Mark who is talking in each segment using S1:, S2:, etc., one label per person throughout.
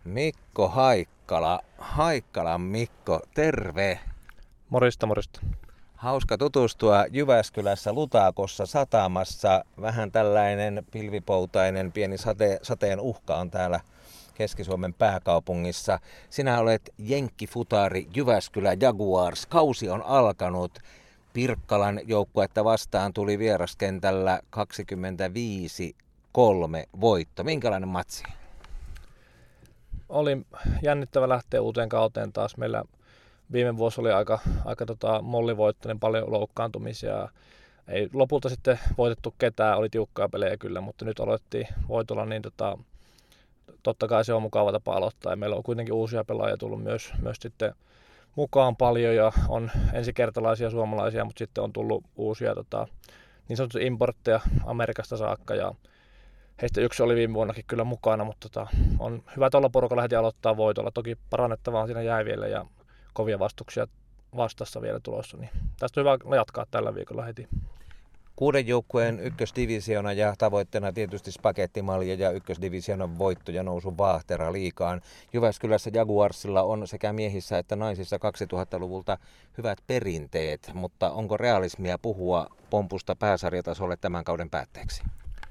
S1: Mikko Haikkala. Haikkalan Mikko, terve.
S2: Morista, morista.
S1: Hauska tutustua Jyväskylässä Lutakossa satamassa. Vähän tällainen pilvipoutainen pieni sateen uhka on täällä Keski-Suomen pääkaupungissa. Sinä olet jenkkifutari Jyväskylä Jaguars. Kausi on alkanut. Pirkkalan joukkuetta vastaan tuli vieraskentällä 25-3 voitto. Minkälainen matsi?
S2: Oli jännittävä lähteä uuteen kauteen taas. Meillä viime vuosi oli aika mollivoittoinen, paljon loukkaantumisia. Ei lopulta sitten voitettu ketään, oli tiukkaa pelejä kyllä, mutta nyt aloittiin voitolla, niin totta kai se on mukava tapa aloittaa. Ja meillä on kuitenkin uusia pelaajia tullut myös sitten mukaan paljon ja on ensikertalaisia suomalaisia, mutta sitten on tullut uusia niin sanottuja importteja Amerikasta saakka. Ja heistä yksi oli viime vuonnakin kyllä mukana, mutta on hyvä tuolla porukalla heti aloittaa voitolla. Toki parannettavaa siinä jäi vielä ja kovia vastuksia vastassa vielä tulossa. Niin tästä on hyvä jatkaa tällä viikolla heti.
S1: 6 joukkueen ykkösdivisiona ja tavoitteena tietysti spagettimalja ja ykkösdivisionan voitto ja nousu Vaahtera liigaan. Jyväskylässä Jaguarsilla on sekä miehissä että naisissa 2000-luvulta hyvät perinteet, mutta onko realismia puhua pompusta pääsarjatasolle tämän kauden päätteeksi?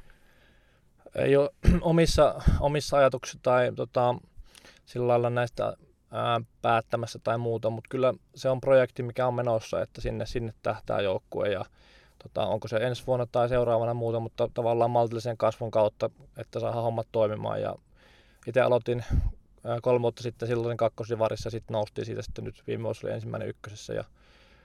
S2: Ei ole omissa ajatuksissa tai sillä lailla näistä päättämässä tai muuta, mutta kyllä se on projekti, mikä on menossa, että sinne tähtää joukkue ja onko se ensi vuonna tai seuraavana muuta, mutta tavallaan maltillisen kasvun kautta, että saadaan hommat toimimaan. Ja itse aloitin 3 vuotta sitten silloin kakkosdivarissa, sitten noustiin siitä sitten nyt viime vuosi oli ensimmäinen ykkösessä ja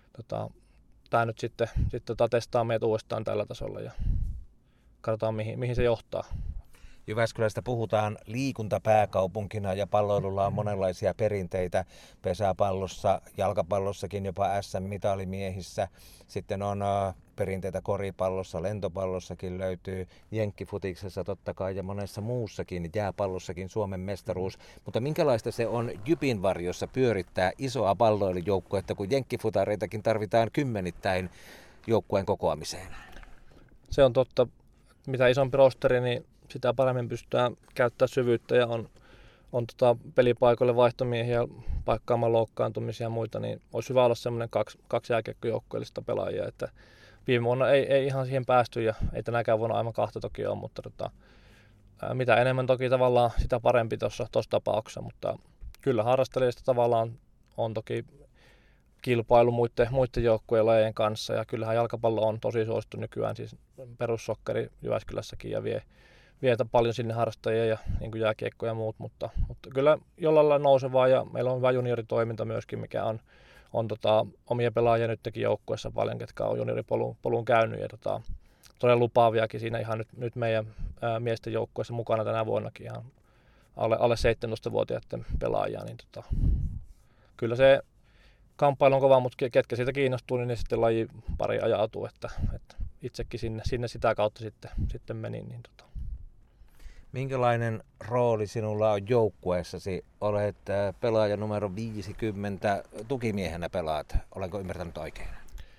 S2: tämä nyt sitten testaa meidät uudestaan tällä tasolla ja katsotaan mihin se johtaa.
S1: Jyväskylästä puhutaan liikuntapääkaupunkina ja palloilulla on monenlaisia perinteitä pesäpallossa, jalkapallossakin jopa SM-mitalimiehissä. Sitten on perinteitä koripallossa, lentopallossakin löytyy, jenkkifutiksessa totta kai ja monessa muussakin, jääpallossakin Suomen mestaruus. Mutta minkälaista se on Jypin varjossa pyörittää isoa palloilijoukkuetta, kun jenkkifutareitakin tarvitaan kymmenittäin joukkueen kokoamiseen?
S2: Se on totta. Mitä isompi rosteri, niin sitä paremmin pystytään käyttämään syvyyttä ja on pelipaikoille vaihtomiehiä paikkaamaan loukkaantumisia ja muita, niin olisi hyvä olla semmoinen kaksi jääkiekkojoukkueellista pelaajia, että viime vuonna ei ihan siihen päästy ja ei tänäkään vuonna aivan 2 toki ole, mutta mitä enemmän toki tavallaan sitä parempi tuossa tapauksessa, mutta kyllä harrastelijasta tavallaan on toki kilpailu muiden joukkueen lajien kanssa ja kyllähän jalkapallo on tosi suosittu nykyään, siis perussokkeri Jyväskylässäkin ja vie paljon sinne harrastajia ja niin kuin jääkiekko ja muut, mutta kyllä jollain lailla nousevaa ja meillä on hyvä junioritoiminta myöskin, mikä on omia pelaajia nytkin joukkueessa paljon, ketkä on junioripolun käynyt ja todella lupaaviakin siinä ihan nyt meidän miesten joukkueessa mukana tänä vuonnakin ihan alle 17-vuotiaiden pelaajia, niin kyllä se kamppailu on kova, mutta ketkä siitä kiinnostuu, niin ne sitten laji pari ajautuu, että itsekin sinne sitä kautta sitten menin. Niin
S1: Minkälainen rooli sinulla on joukkueessasi? Olet pelaaja numero 50, tukimiehenä pelaat. Olenko ymmärtänyt oikein?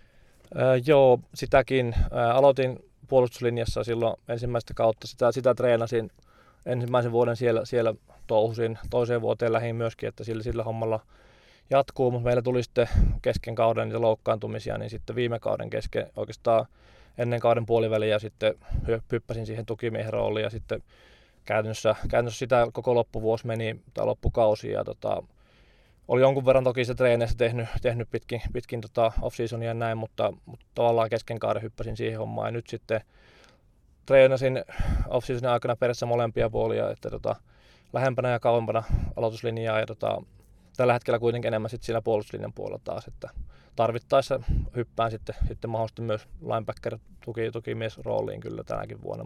S2: Joo, sitäkin. Aloitin puolustuslinjassa silloin ensimmäistä kautta. Sitä treenasin ensimmäisen vuoden siellä touhusin. Toiseen vuoteen lähdin myöskin, että sillä hommalla jatkuu, mutta meillä tuli sitten kesken kauden niitä loukkaantumisia, niin sitten viime kauden kesken oikeastaan ennen kauden puoliväliä ja sitten hyppäsin siihen tukimiehen rooliin ja sitten käytännössä sitä koko loppuvuosi meni tai loppukausi ja oli jonkun verran toki se treeneissä tehnyt pitkin off-seasonia ja näin, mutta tavallaan kesken kauden hyppäsin siihen hommaan ja nyt sitten treenasin off-seasonin aikana periaatteessa molempia puolia, että lähempänä ja kauempana aloituslinjaa ja tällä hetkellä kuitenkin enemmän sitten siinä puolustuslinjan puolella taas, että tarvittaessa hyppään sitten mahdollisesti myös linebacker tukimies rooliin kyllä tänäkin vuonna,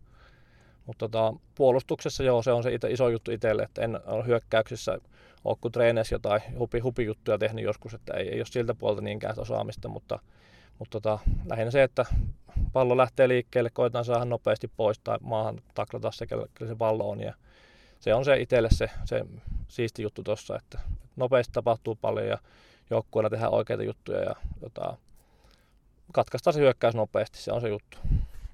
S2: mutta puolustuksessa joo, se on se iso juttu itselle, että en ole hyökkäyksissä ole kuin treeneissä jotain hupijuttuja tehnyt joskus, että ei ole siltä puolta niinkään osaamista, mutta lähinnä se, että pallo lähtee liikkeelle, koetaan saada nopeasti pois tai maahan taklata se, kyllä se pallo on ja se on se itselle se siisti juttu tuossa, että nopeasti tapahtuu paljon ja joukkueella tehdään oikeita juttuja ja katkaistaan se hyökkäys nopeasti, se on se juttu.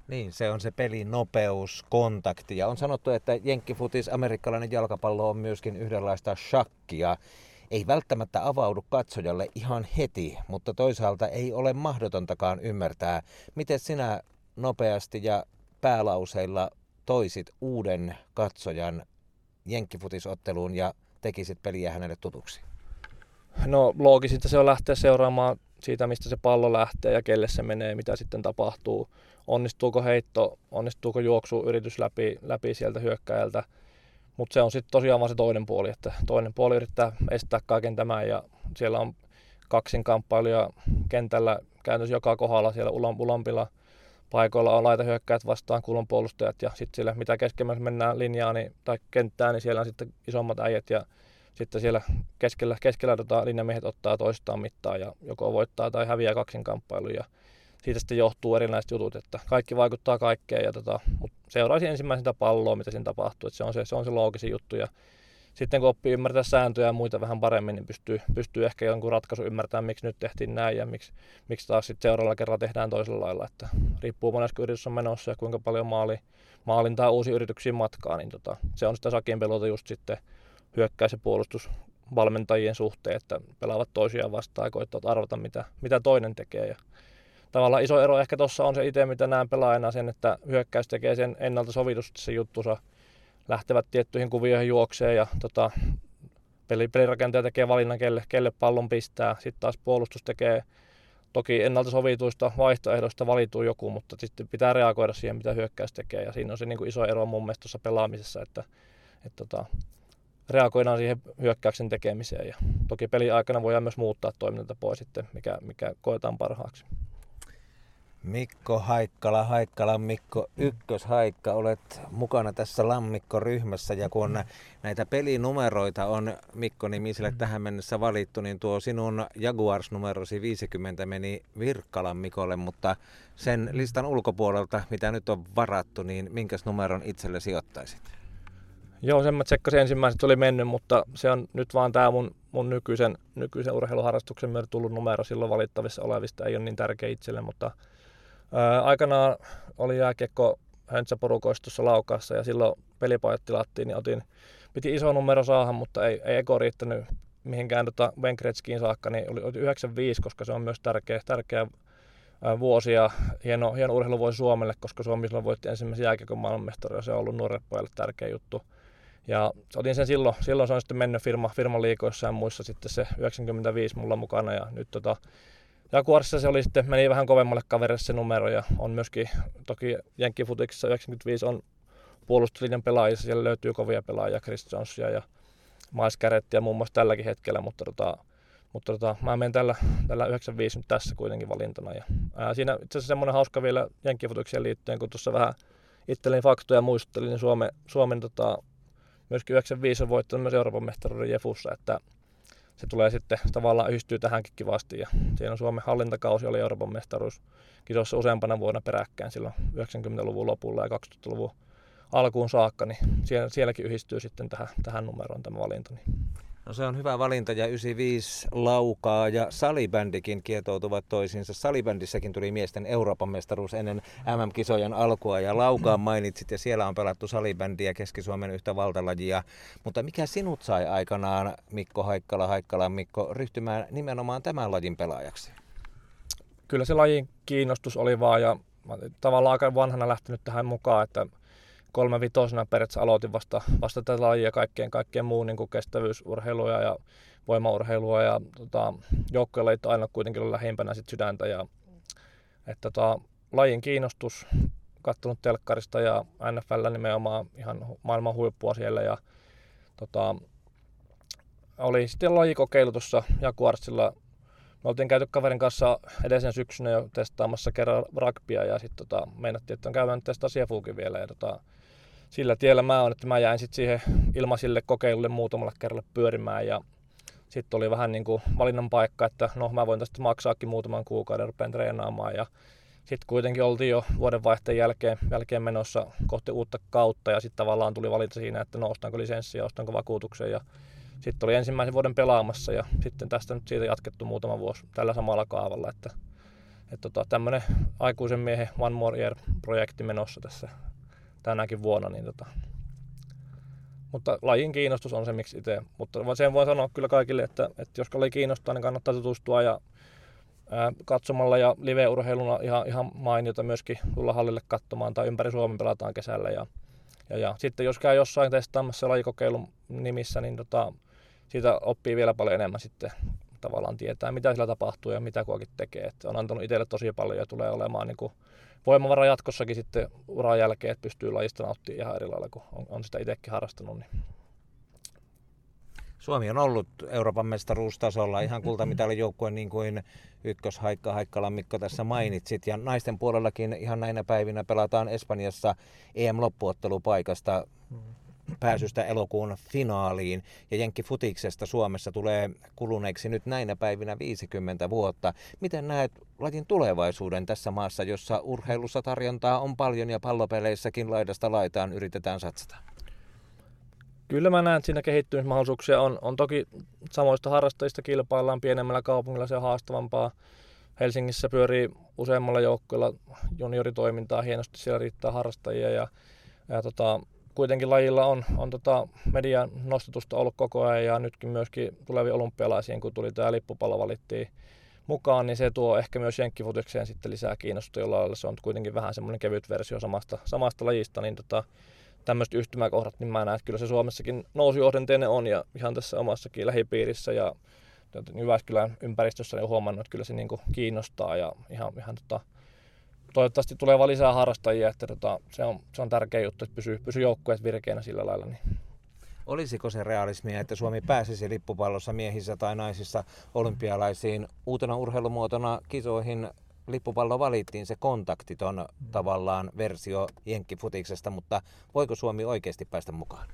S1: Niin, se on se pelin nopeus, kontakti. Ja on sanottu, että jenkkifutis, amerikkalainen jalkapallo on myöskin yhdenlaista shakkia. Ei välttämättä avaudu katsojalle ihan heti, mutta toisaalta ei ole mahdotontakaan ymmärtää, miten sinä nopeasti ja päälauseilla toisit uuden katsojan jenkkifutisotteluun ja tekisit peliä hänelle tutuksi.
S2: No loogisinta se on lähteä seuraamaan siitä, mistä se pallo lähtee ja kelle se menee, mitä sitten tapahtuu. Onnistuuko heitto, onnistuuko juoksuyritys läpi sieltä hyökkäjältä. Mutta se on sitten tosiaan vaan se toinen puoli, että toinen puoli yrittää estää kaiken tämän ja siellä on kaksinkamppailuja kentällä käytössä joka kohdalla siellä ulampilla paikoilla on laitahyökkäät vastaan kulonpuolustajat ja sitten siellä mitä keskemmässä mennään linjaan tai kenttään, niin siellä on sitten isommat äijät ja sitten siellä keskellä linjamiehet ottaa toistaan mittaa ja joko voittaa tai häviää kaksinkamppailun ja siitä sitten johtuu erinäiset jutut, että kaikki vaikuttaa kaikkeen mutta seuraisi ensimmäisen sitä palloa, mitä siinä tapahtuu, että se on se loogisin juttu ja sitten kun oppii ymmärtää sääntöjä ja muita vähän paremmin, niin pystyy ehkä jonkun ratkaisun ymmärtämään, miksi nyt tehtiin näin ja miksi taas sitten seuraavalla kerralla tehdään toisella lailla. Että riippuu monesta yritys on menossa ja kuinka paljon maalin tai uusia yrityksiä matkaa, niin se on sitä sakien pelota just sitten hyökkäys- ja puolustusvalmentajien suhteen, että pelaavat toisiaan vastaan ja koittavat arvata, mitä toinen tekee. Ja tavallaan iso ero ehkä tuossa on se itse, mitä näen pelaajana sen, että hyökkäys tekee sen ennalta sovitusti se juttunsa, lähtevät tiettyihin kuvioihin juokseen ja pelirakentaja tekee valinnan, kelle pallon pistää. Sitten taas puolustus tekee toki ennalta sovituista vaihtoehdoista valituu joku, mutta sitten pitää reagoida siihen, mitä hyökkäys tekee. Ja siinä on se niin kuin iso ero mun mielestä tuossa pelaamisessa, että reagoidaan siihen hyökkäyksen tekemiseen. Ja toki pelin aikana voidaan myös muuttaa toimintatapaa sitten, mikä koetaan parhaaksi.
S1: Mikko Haikkala Mikko Ykköshaikka, olet mukana tässä Lammikko-ryhmässä ja kun näitä pelinumeroita on Mikko-nimiselle tähän mennessä valittu, niin tuo sinun Jaguars-numerosi 50 meni Virkkalan Mikolle, mutta sen listan ulkopuolelta, mitä nyt on varattu, niin minkäs numeron itselle sijoittaisit?
S2: Joo, sen mä tsekkasin ensimmäiset oli mennyt, mutta se on nyt vaan tämä mun nykyisen urheiluharrastuksen myötä tullut numero silloin valittavissa olevista, ei ole niin tärkeä itselle, mutta aikanaan oli jääkiekko höntsäporukoissa tuossa Laukaassa ja silloin pelipajat tilattiin, niin piti iso numero saada, mutta ei eko riittänyt mihinkään Wayne Gretzkyin saakka, niin oli 95, koska se on myös tärkeä vuosi ja hieno urheiluvuosi Suomelle, koska Suomi silloin voitti ensimmäisen jääkiekon maailmanmestaruuden ja se on ollut nuorelle pojalle tärkeä juttu. Ja otin sen silloin se on sitten mennyt firman liikoissa ja muissa sitten se 95 mulla mukana ja nyt Jaguarsissa se meni vähän kovemmalle kaverille se numero ja on myöskin toki jenkkifutiksessa 95 on puolustuslinjan pelaajissa, siellä löytyy kovia pelaajia, Chris Jonesia ja Miles Garrettia muun muassa tälläkin hetkellä, mutta mä menen tällä 95 nyt tässä kuitenkin valintana. Ja, siinä itse asiassa semmoinen hauska vielä jenkkifutikseen liittyen, kun tuossa vähän itselleni faktoja muistuttelin, niin Suomen myöskin 95 on voittanut myös Euroopan mestaruuden Jefussa, että se tulee sitten tavallaan yhdistyy tähänkin kivasti ja siinä on Suomen hallintakausi oli Euroopan mestaruus kisossa useampana vuonna peräkkäin silloin 90-luvun lopulla ja 2000-luvun alkuun saakka, niin sielläkin yhdistyy sitten tähän numeroon tämä valinta.
S1: No se on hyvä valinta ja 95 Laukaa ja salibändikin kietoutuvat toisiinsa. Salibändissäkin tuli miesten Euroopan mestaruus ennen MM-kisojen alkua ja Laukaan mainitsit ja siellä on pelattu salibändiä Keski-Suomen yhtä valtalajia. Mutta mikä sinut sai aikanaan Mikko Haikkala Mikko ryhtymään nimenomaan tämän lajin pelaajaksi?
S2: Kyllä se lajin kiinnostus oli vaan ja tavallaan aika vanhana lähtenyt tähän mukaan, että 3-5 periaatteessa aloitin vasta tätä lajia kaikkeen muun niin kuin kestävyysurheilua ja voimaurheilua ja joukkuelajit aina kuitenkin oli lähimpänä sit sydäntä ja että lajin kiinnostus katsonut telkkarista ja NFL nimenomaan ihan maailman huippua siellä ja oli sitten lajikokeilu tuossa Jaguarsilla. Me oltiin käyty kaverin kanssa edellisen syksynä jo testaamassa kerran rugbya ja sitten meinattiin, että on käydään testaa siefuukin vielä ja sillä tiellä mä oon, että mä jäin sitten siihen ilmaisille kokeilulle muutamalle kerralle pyörimään ja sitten oli vähän niin kuin valinnan paikka, että no mä voin tästä maksaakin muutaman kuukauden, rupean treenaamaan ja sitten kuitenkin oltiin jo vuodenvaihteen jälkeen menossa kohti uutta kautta ja sitten tavallaan tuli valinta siinä, että no ostanko lisenssiä, ostanko vakuutuksen ja sitten oli ensimmäisen vuoden pelaamassa ja sitten tästä nyt siitä jatkettu muutama vuosi tällä samalla kaavalla, että Tämmöinen aikuisen miehen One More Year-projekti menossa tässä tänäkin vuonna. Mutta lajin kiinnostus on se, miksi itse. Mutta sen voi sanoa kyllä kaikille, että jos laji kiinnostaa, niin kannattaa tutustua ja katsomalla ja live-urheiluna ihan mainiota myöskin tulla hallille katsomaan tai ympäri Suomen pelataan kesällä. Ja sitten jos käy jossain testaamassa lajikokeilun nimissä, niin siitä oppii vielä paljon enemmän sitten tavallaan tietää, mitä sillä tapahtuu ja mitä kuakin tekee. Et on antanut itselle tosi paljon ja tulee olemaan niin kuin voimavara jatkossakin sitten uran jälkeen, että pystyy lajista nauttimaan ihan eri lailla, kun on sitä itsekin harrastanut. Niin.
S1: Suomi on ollut Euroopan mestaruustasolla ihan kultamitalin joukkue, niin kuin ykköshaikka Haikkalan Mikko tässä mainitsit. Ja naisten puolellakin ihan näinä päivinä pelataan Espanjassa EM-loppuottelupaikasta pääsystä elokuun finaaliin. Ja jenkkifutiksesta Suomessa tulee kuluneeksi nyt näinä päivinä 50 vuotta. Miten näet lajin tulevaisuuden tässä maassa, jossa urheilussa tarjontaa on paljon ja pallopeleissäkin laidasta laitaan yritetään satsata?
S2: Kyllä mä näen, että siinä kehittymismahdollisuuksia on toki samoista harrastajista kilpaillaan pienemmällä kaupungilla, se on haastavampaa. Helsingissä pyörii useammalla joukkueella junioritoimintaa hienosti, siellä riittää harrastajia ja kuitenkin lajilla on median nostetusta ollut koko ajan ja nytkin myöskin tuleviin olympialaisiin, kun tuli tämä lippupallo valittiin mukaan, niin se tuo ehkä myös jenkkifutikseen sitten lisää kiinnostusta, jolla se on kuitenkin vähän semmoinen kevyt versio samasta lajista, niin tämmöiset yhtymäkohdat, niin mä näen, että kyllä se Suomessakin nousujohdanteinen on ja ihan tässä omassakin lähipiirissä ja Jyväskylän ympäristössä niin huomannut, että kyllä se niin kuin kiinnostaa ja ihan toivottavasti tulee vaan lisää harrastajia, että se on tärkeä juttu, että pysyy joukkueet virkeänä sillä lailla. Niin.
S1: Olisiko se realismia, että Suomi pääsisi lippupallossa miehissä tai naisissa olympialaisiin uutena urheilumuotona kisoihin? Lippupallo valittiin se kontaktiton tavallaan versio jenkkifutiksesta, mutta voiko Suomi oikeasti päästä mukaan?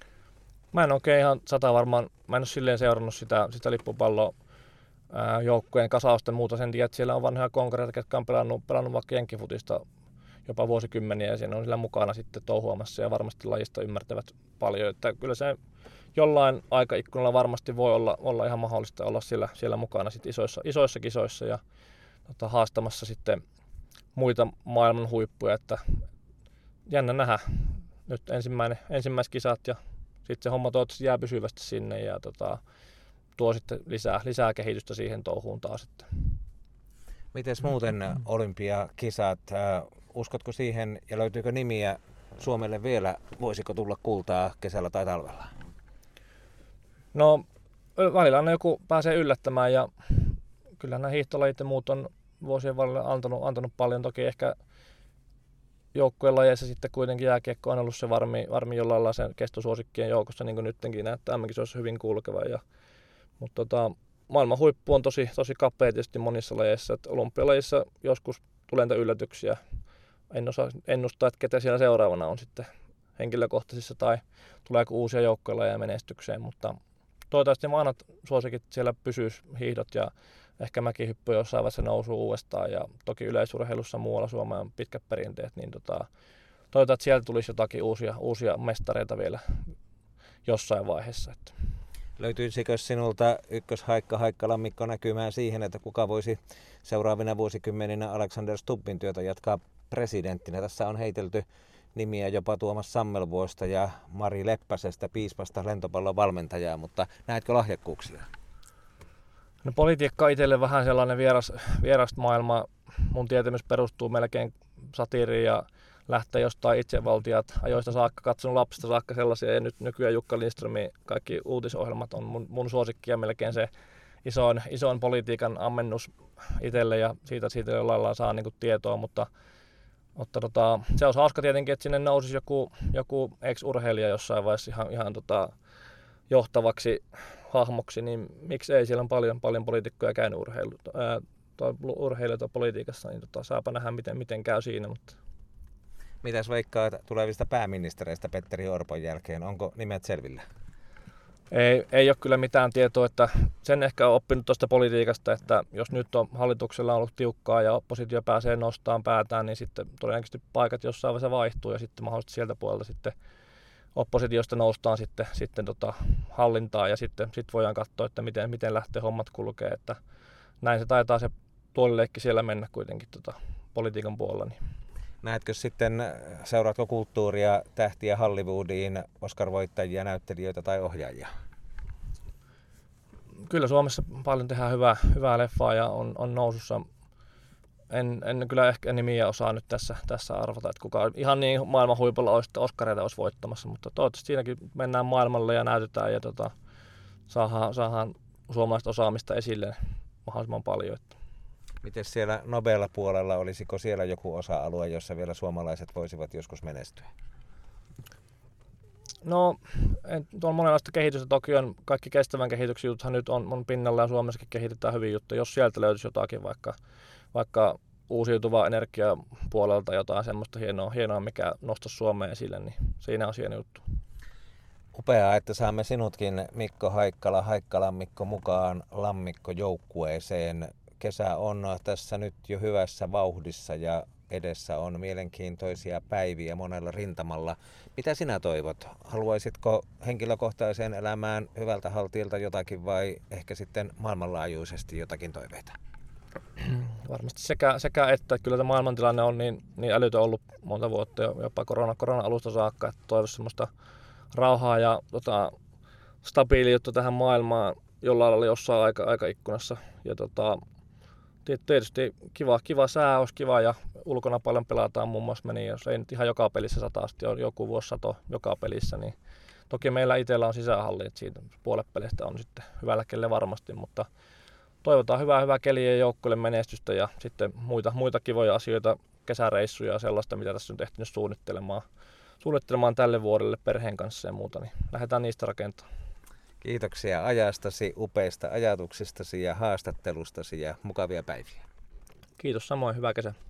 S2: Mä en oikein ihan varmaan, mä en ole silleen seurannut sitä lippupalloa joukkueen kasausta muuta. Sen tiedä, että siellä on vanhoja konkareita, jotka on pelannut vaikka jenkkifutista jopa vuosikymmeniä ja siinä on sillä mukana sitten touhuamassa ja varmasti lajista ymmärtävät paljon. Että kyllä se jollain aikaikkunalla varmasti voi olla ihan mahdollista olla siellä mukana sitten isoissa kisoissa ja haastamassa sitten muita maailman huippuja, että jännä nähdä nyt ensimmäiset kisat ja sitten se homma toivottavasti jää pysyvästi sinne ja tuo sitten lisää kehitystä siihen touhuun taas.
S1: Mites muuten olympiakisat, uskotko siihen ja löytyykö nimiä Suomelle vielä, voisiko tulla kultaa kesällä tai talvella?
S2: No välillä aina joku pääsee yllättämään ja kyllä nämä hiihtolajit ja muut on vuosien välillä antanut paljon. Toki ehkä joukkueen lajeissa sitten kuitenkin jääkiekko on ollut se varmi jollain lailla sen kestosuosikkien joukossa, niin kuin nytkin näyttää MM-kisoissa hyvin kulkeva. Mutta maailman huippu on tosi kapea tietysti monissa lajeissa. Että olympialajissa joskus tulee niitä yllätyksiä. En osaa ennustaa, että ketä siellä seuraavana on sitten henkilökohtaisissa tai tuleeko uusia joukkueen lajeja menestykseen. Mutta toivottavasti vanhat suosikit siellä pysyisi hiihdot ja ehkä mäkihyppy jossain vaiheessa nousuu uudestaan ja toki yleisurheilussa muualla Suomessa on pitkät perinteet, niin toivotaan, että sieltä tulisi jotakin uusia mestareita vielä jossain vaiheessa.
S1: Löytyisikö sinulta ykköshaikka Haikkalan Mikko näkymään siihen, että kuka voisi seuraavina vuosikymmeninä Alexander Stubbin työtä jatkaa presidenttinä? Tässä on heitelty nimiä jopa Tuomas Sammelvuosta ja Mari Leppäsestä, piispasta lentopallon valmentajaa, mutta näetkö lahjakkuuksia?
S2: No, politiikka on itselle vähän sellainen vieras maailma. Mun tietämys perustuu melkein satiiriin ja lähtee jostain itsevaltiat ajoista saakka, katsonut lapsista saakka sellaisia. Ja nyt nykyään Jukka Lindströmin kaikki uutisohjelmat on mun suosikki ja melkein se isoin politiikan ammennus itselle ja siitä jollain lailla saa niinku tietoa. Mutta se olisi hauska tietenkin, että sinne nousisi joku ex-urheilija jossain vaiheessa ihan johtavaksi hahmoksi, niin miksi ei, siellä on paljon poliitikkoja käynyt urheilijoita politiikassa, niin saapa nähdä miten käy siinä. Mutta.
S1: Mitäs veikkaat tulevista pääministereistä Petteri Orpon jälkeen, onko nimet selvillä?
S2: Ei ole kyllä mitään tietoa, että sen ehkä on oppinut tuosta politiikasta, että jos nyt on hallituksella ollut tiukkaa ja oppositio pääsee nostamaan päätään, niin sitten todennäköisesti paikat jossain vaiheessa vaihtuu ja sitten mahdollisesti sieltä puolelta sitten oppositiosta noustaan sitten hallintaa ja sitten voidaan katsoa, että miten lähtee hommat kulkee, että näin se taitaa se tuolileikki siellä mennä kuitenkin politiikan puolella. Niin.
S1: Näetkö sitten, seuraatko kulttuuria, tähtiä Hollywoodiin, Oscar-voittajia, näyttelijöitä tai ohjaajia?
S2: Kyllä Suomessa paljon tehdään hyvää leffaa ja on nousussa. En kyllä ehkä nimiä osaa nyt tässä arvata, että kuka ihan niin maailman huipulla olisi, että Oscareita olisi voittamassa, mutta toivottavasti siinäkin mennään maailmalle ja näytetään ja saadaan suomalaista osaamista esille mahdollisimman paljon.
S1: Miten siellä Nobel-puolella, olisiko siellä joku osa-alue, jossa vielä suomalaiset voisivat joskus menestyä?
S2: No, tuolla monenlaista kehitystä toki on. Kaikki kestävän kehityksen juttuhan nyt on pinnalla ja Suomessakin kehitetään hyvin juttuja. Jos sieltä löytyisi jotakin vaikka uusiutuvaa energiapuolelta jotain semmoista hienoa, mikä nostaisi Suomeen esille, niin siinä on hieno juttu.
S1: Upeaa, että saamme sinutkin, Mikko Haikkala, Haikkalan Mikko, mukaan Lammikko-joukkueeseen. Kesä on tässä nyt jo hyvässä vauhdissa ja edessä on mielenkiintoisia päiviä monella rintamalla. Mitä sinä toivot? Haluaisitko henkilökohtaiseen elämään hyvältä haltijalta jotakin vai ehkä sitten maailmanlaajuisesti jotakin toiveita?
S2: Varmasti sekä että kyllä tämä maailmantilanne on niin älytön ollut monta vuotta, jopa korona-alusta saakka, että toivoisi semmoista rauhaa ja stabiiliutta tähän maailmaan jollain lailla jossain aikaikkunassa. Ja tietysti kiva sää olisi kiva ja ulkona paljon pelataan, muun muassa meni, jos ei nyt ihan joka pelissä sataasti ole joku vuosisato joka pelissä, niin toki meillä itsellä on sisähalli, että siitä puolet pelistä on sitten hyvällä kelle varmasti, mutta toivotaan hyvää keliä ja joukkueelle menestystä ja sitten muita kivoja asioita, kesäreissuja ja sellaista, mitä tässä on ehtinyt suunnittelemaan tälle vuodelle perheen kanssa ja muuta, niin lähdetään niistä rakentamaan.
S1: Kiitoksia ajastasi, upeista ajatuksistasi ja haastattelustasi ja mukavia päiviä.
S2: Kiitos samoin, hyvää kesää.